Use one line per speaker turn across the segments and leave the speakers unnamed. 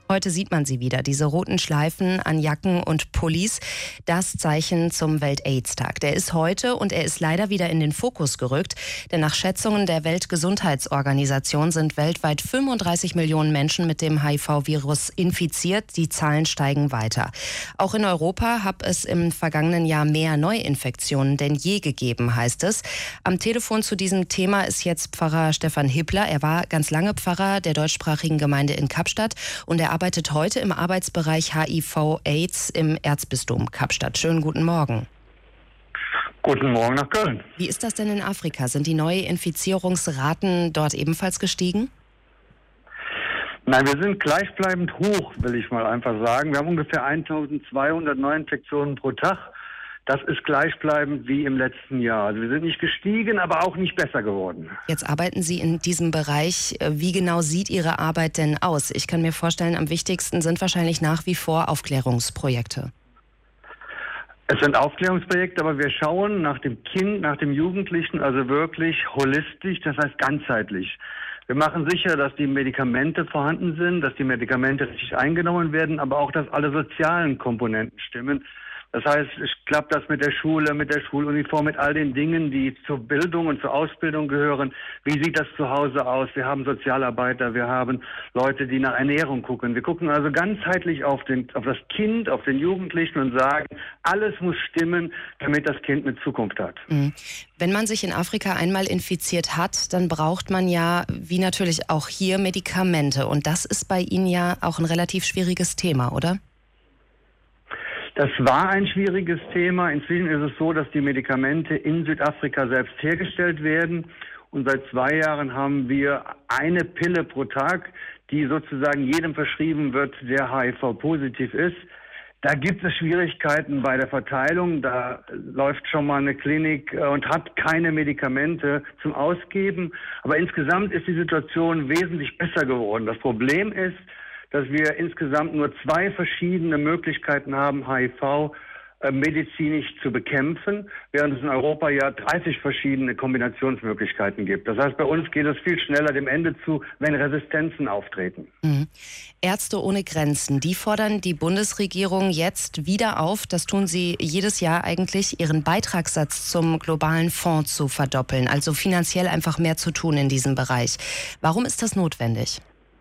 Heute sieht man sie wieder, diese roten Schleifen an Jacken und Pullis, das Zeichen zum Welt-AIDS-Tag. Der ist heute und er ist leider wieder in den Fokus gerückt, denn nach Schätzungen der Weltgesundheitsorganisation sind weltweit 35 Millionen Menschen mit dem HIV-Virus infiziert. Die Zahlen steigen weiter. Auch in Europa hat es im vergangenen Jahr mehr Neuinfektionen denn je gegeben, heißt es. Am Telefon zu diesem Thema ist jetzt Pfarrer Stefan Hippler. Er war ganz lange Pfarrer der deutschsprachigen Gemeinde in Kapstadt und er arbeitet heute im Arbeitsbereich HIV/AIDS im Erzbistum Kapstadt. Schönen guten Morgen.
Guten Morgen nach Köln.
Wie ist das denn in Afrika? Sind die Neuinfizierungsraten dort ebenfalls gestiegen?
Nein, wir sind gleichbleibend hoch, will ich mal einfach sagen. Wir haben ungefähr 1200 Neuinfektionen pro Tag. Das ist gleichbleibend wie im letzten Jahr. Also wir sind nicht gestiegen, aber auch nicht besser geworden.
Jetzt arbeiten Sie in diesem Bereich. Wie genau sieht Ihre Arbeit denn aus? Ich kann mir vorstellen, am wichtigsten sind wahrscheinlich nach wie vor Aufklärungsprojekte.
Es sind Aufklärungsprojekte, aber wir schauen nach dem Kind, nach dem Jugendlichen, also wirklich holistisch, das heißt ganzheitlich. Wir machen sicher, dass die Medikamente vorhanden sind, dass die Medikamente richtig eingenommen werden, aber auch, dass alle sozialen Komponenten stimmen. Das heißt, es klappt das mit der Schule, mit der Schuluniform, mit all den Dingen, die zur Bildung und zur Ausbildung gehören. Wie sieht das zu Hause aus? Wir haben Sozialarbeiter, wir haben Leute, die nach Ernährung gucken. Wir gucken also ganzheitlich auf das Kind, auf den Jugendlichen und sagen, alles muss stimmen, damit das Kind eine Zukunft hat.
Wenn man sich in Afrika einmal infiziert hat, dann braucht man ja, wie natürlich auch hier, Medikamente. Und das ist bei Ihnen ja auch ein relativ schwieriges Thema, oder?
Das war ein schwieriges Thema. Inzwischen ist es so, dass die Medikamente in Südafrika selbst hergestellt werden. Und seit 2 Jahren haben wir eine Pille pro Tag, die sozusagen jedem verschrieben wird, der HIV-positiv ist. Da gibt es Schwierigkeiten bei der Verteilung. Da läuft schon mal eine Klinik und hat keine Medikamente zum Ausgeben. Aber insgesamt ist die Situation wesentlich besser geworden. Das Problem ist, dass wir insgesamt nur 2 verschiedene Möglichkeiten haben, HIV medizinisch zu bekämpfen, während es in Europa ja 30 verschiedene Kombinationsmöglichkeiten gibt. Das heißt, bei uns geht es viel schneller dem Ende zu, wenn Resistenzen auftreten.
Ärzte ohne Grenzen, die fordern die Bundesregierung jetzt wieder auf, das tun sie jedes Jahr eigentlich, ihren Beitragssatz zum globalen Fonds zu verdoppeln, also finanziell einfach mehr zu tun in diesem Bereich. Warum ist das notwendig?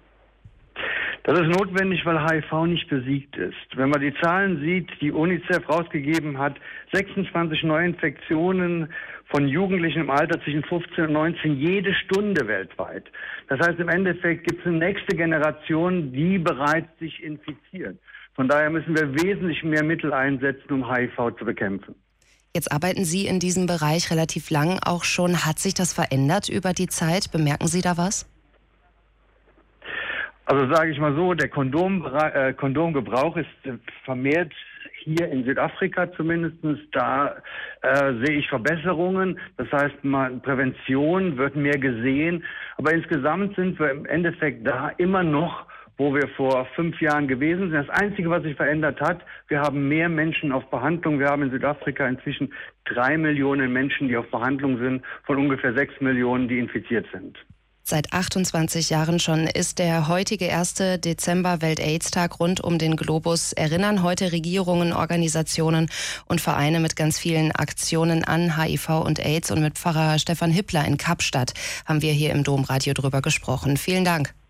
Das ist notwendig, weil HIV nicht besiegt ist. Wenn man die Zahlen sieht, die UNICEF rausgegeben hat, 26 Neuinfektionen von Jugendlichen im Alter zwischen 15 und 19 jede Stunde weltweit. Das heißt, im Endeffekt gibt es eine nächste Generation, die bereits sich infiziert. Von daher müssen wir wesentlich mehr Mittel einsetzen, um HIV zu bekämpfen.
Jetzt arbeiten Sie in diesem Bereich relativ lang auch schon. Hat sich das verändert über die Zeit? Bemerken Sie da was?
Also sage ich mal so, der Kondomgebrauch ist vermehrt hier in Südafrika zumindest. Da sehe ich Verbesserungen. Das heißt, Prävention wird mehr gesehen. Aber insgesamt sind wir im Endeffekt da immer noch, wo wir vor 5 Jahren gewesen sind. Das Einzige, was sich verändert hat, wir haben mehr Menschen auf Behandlung. Wir haben in Südafrika inzwischen 3 Millionen Menschen, die auf Behandlung sind, von ungefähr 6 Millionen, die infiziert sind.
Seit 28 Jahren schon ist der heutige 1. Dezember Welt-AIDS-Tag rund um den Globus. Erinnern heute Regierungen, Organisationen und Vereine mit ganz vielen Aktionen an HIV und AIDS. Und mit Pfarrer Stefan Hippler in Kapstadt haben wir hier im Domradio drüber gesprochen. Vielen Dank.